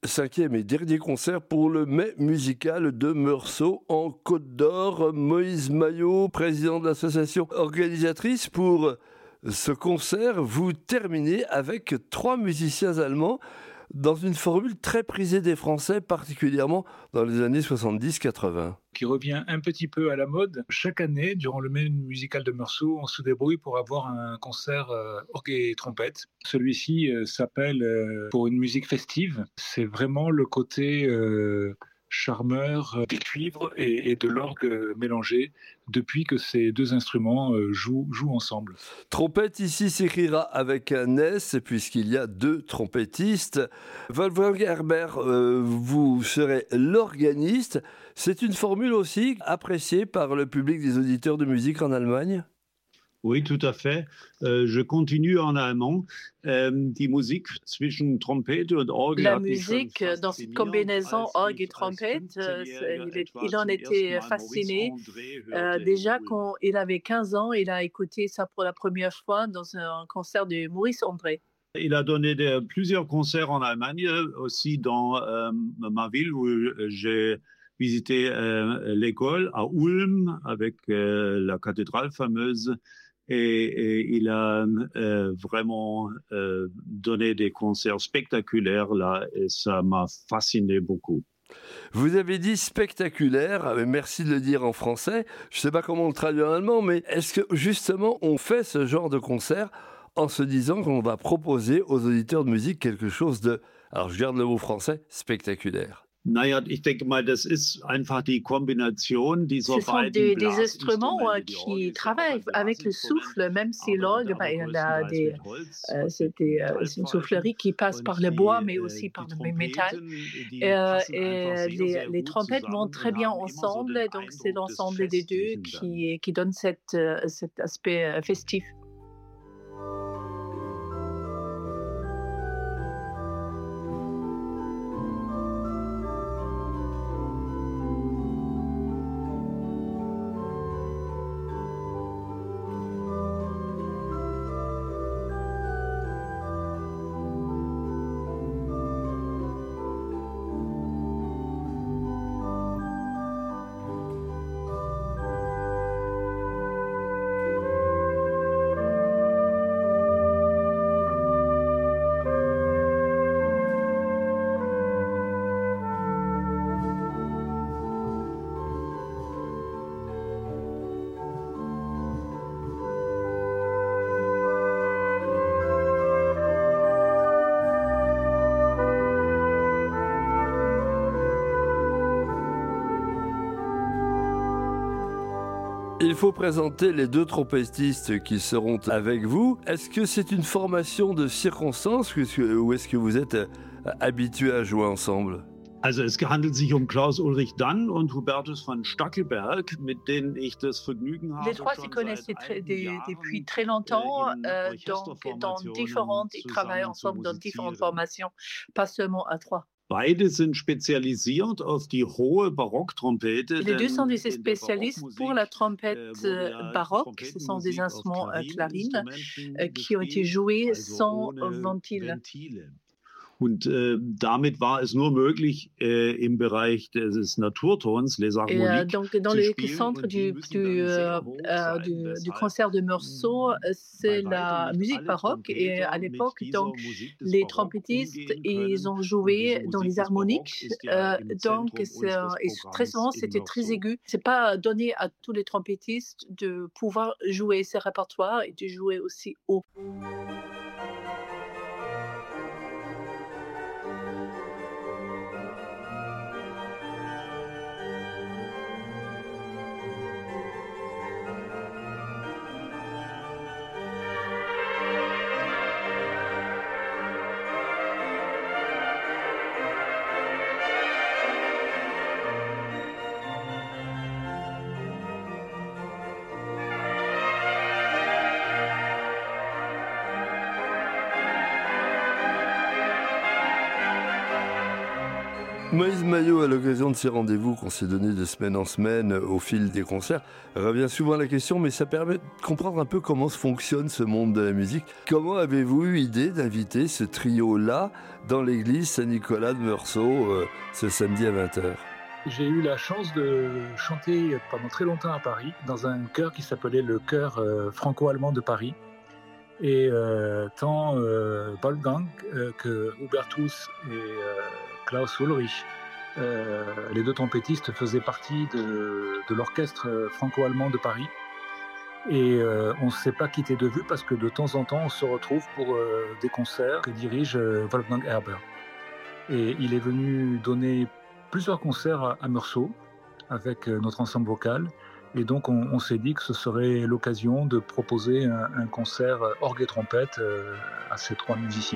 5e et dernier concert pour le Mai musical de Meursault en Côte d'Or. Moïse Maillot, président de l'association organisatrice pour ce concert, vous terminez avec 3 musiciens allemands dans une formule très prisée des Français, particulièrement dans les années 70-80. Qui revient un petit peu à la mode. Chaque année, durant le Mai musical de Meursault, on se débrouille pour avoir un concert orgue et trompette. Celui-ci s'appelle Pour une musique festive. C'est vraiment le côté charmeur des cuivres et de l'orgue mélangé depuis que ces deux instruments jouent ensemble. Trompette ici s'écrira avec un S puisqu'il y a 2 trompettistes. Wolfgang Herbert, vous serez l'organiste. C'est une formule aussi appréciée par le public des auditeurs de musique en Allemagne? Oui, tout à fait. Je continue en allemand. Die Musik zwischen Trompete und Orgel. La musique dans cette combinaison orgue et trompette, il en était fasciné. Déjà quand il avait 15 ans, il a écouté ça pour la première fois dans un concert de Maurice André. Il a donné plusieurs concerts en Allemagne, aussi dans ma ville où j'ai visité l'école à Ulm avec la cathédrale fameuse. Et il a vraiment donné des concerts spectaculaires là, et ça m'a fasciné beaucoup. Vous avez dit spectaculaire, merci de le dire en français. Je ne sais pas comment on le traduit en allemand, mais est-ce que justement on fait ce genre de concert en se disant qu'on va proposer aux auditeurs de musique quelque chose de, alors je garde le mot français, spectaculaire? Naja, ich denke mal, das ist einfach die Kombination dieser beiden des instruments qui travaillent avec le souffle, même si l'orgue, c'est une soufflerie qui passe par le bois, mais aussi par le métal. Et les trompettes vont très bien ensemble, donc c'est l'ensemble des deux qui donne cet aspect festif. Il faut présenter les 2 trompettistes qui seront avec vous. Est-ce que c'est une formation de circonstance ou est-ce que vous êtes habitués à jouer ensemble? Also es handelt sich Klaus-Ulrich Dann und Hubertus von Stackelberg, mit denen ich das Vergnügen habe. Les trois se connaissent depuis très longtemps, ils travaillent ensemble dans différentes formations, pas seulement à 3. Beide sind spezialisiert auf die hohe Barocktrompete. Les deux sont des spécialistes pour la trompette baroque. Ce sont des instruments clarines qui ont été joués sans ventile. Und damit war es nur möglich, im Bereich des Naturtons, les harmoniques, donc, dans le centre du concert de Meursault, c'est la musique baroque. Et à l'époque, donc, les trompettistes, ils ont joué dans les harmoniques. Donc, et très souvent, c'était très aigu. C'est pas donné à tous les trompettistes de pouvoir jouer ces répertoires et de jouer aussi haut. Moïse Maillot, à l'occasion de ces rendez-vous qu'on s'est donnés de semaine en semaine au fil des concerts, revient souvent à la question, mais ça permet de comprendre un peu comment fonctionne ce monde de la musique. Comment avez-vous eu idée d'inviter ce trio-là dans l'église Saint-Nicolas de Meursault ce samedi à 20h? J'ai eu la chance de chanter pendant très longtemps à Paris, dans un chœur qui s'appelait le chœur franco-allemand de Paris. Et tant Wolfgang que Hubertus et Klaus Ulrich, les deux trompettistes, faisaient partie de l'orchestre franco-allemand de Paris. Et on ne s'est pas quitté de vue parce que de temps en temps, on se retrouve pour des concerts que dirige Wolfgang Herber. Et il est venu donner plusieurs concerts à Meursault avec notre ensemble vocal. Et donc, on s'est dit que ce serait l'occasion de proposer un concert orgue et trompette à ces trois musiciens.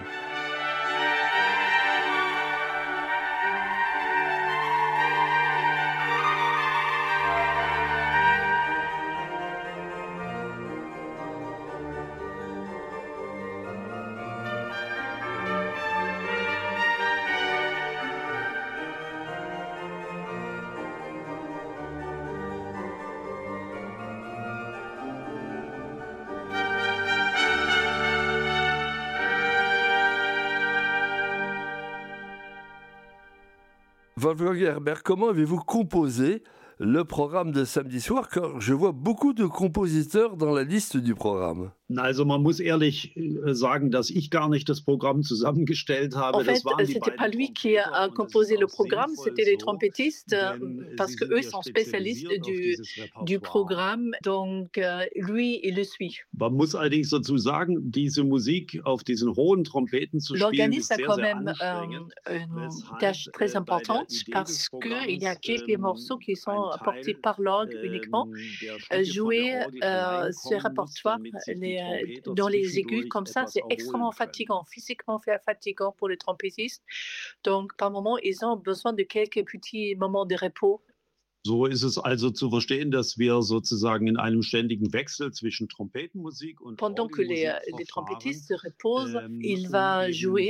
Wolfgang Herber, comment avez-vous composé le programme de samedi soir, car je vois beaucoup de compositeurs dans la liste du programme? Also man muss ehrlich sagen, dass ich gar nicht das Programm zusammengestellt habe. En fait, c'était pas lui qui a composé le programme, c'était les trompettistes, parce que eux sont spécialistes du programme, donc lui, il le suit. Man muss allerdings dazu sagen, diese Musik auf diesen hohen Trompeten zu spielen, ist L'organiste a sehr, quand sehr même anstrengend. une tâche très importante parce qu'il y a quelques morceaux qui sont portés par l'orgue uniquement. Jouer ce répertoire dans les aigus comme ça, c'est extrêmement fatigant, physiquement fatigant pour les trompettistes. Donc, par moment, ils ont besoin de quelques petits moments de repos. So ist es also zu verstehen, dass wir sozusagen in einem ständigen Wechsel zwischen Trompetenmusik und Pendant que les trompettistes se reposent, il va jouer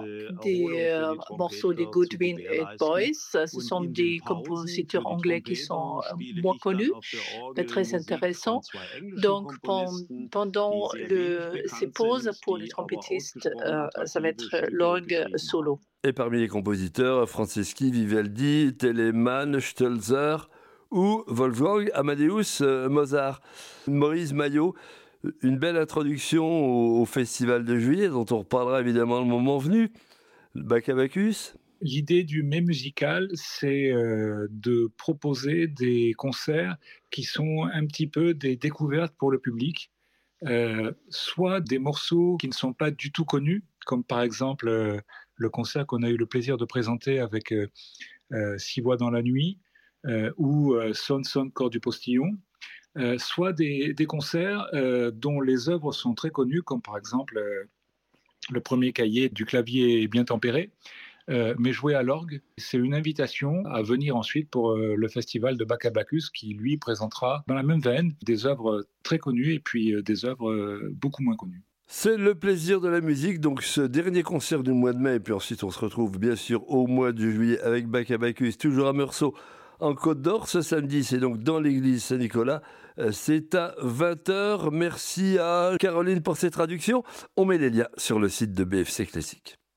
des morceaux de Goodwin et Boyce. Ce sont des compositeurs anglais qui sont moins connus, mais très intéressants. Donc, pendant ces pauses pour les trompettistes, ça va être l'orgue solo. Et parmi les compositeurs, Franceschi, Vivaldi, Telemann, Stölzer ou Wolfgang Amadeus Mozart. Moïse Maillot, une belle introduction au Festival de juillet, dont on reparlera évidemment le moment venu. Bachabacus. L'idée du mai musical, c'est de proposer des concerts qui sont un petit peu des découvertes pour le public, soit des morceaux qui ne sont pas du tout connus, comme par exemple le concert qu'on a eu le plaisir de présenter avec Six voix dans la nuit ou Son Son Corps du Postillon, soit des concerts dont les œuvres sont très connues, comme par exemple le premier cahier du clavier bien tempéré, mais joué à l'orgue. C'est une invitation à venir ensuite pour le festival de Bachabacus qui, lui, présentera dans la même veine des œuvres très connues et puis des œuvres beaucoup moins connues. C'est le plaisir de la musique, donc ce dernier concert du mois de mai, et puis ensuite on se retrouve bien sûr au mois de juillet avec Bachabacus, toujours à Meursault, en Côte d'Or. Ce samedi, c'est donc dans l'église Saint-Nicolas, c'est à 20h. Merci à Caroline pour ses traductions. On met les liens sur le site de BFC Classique.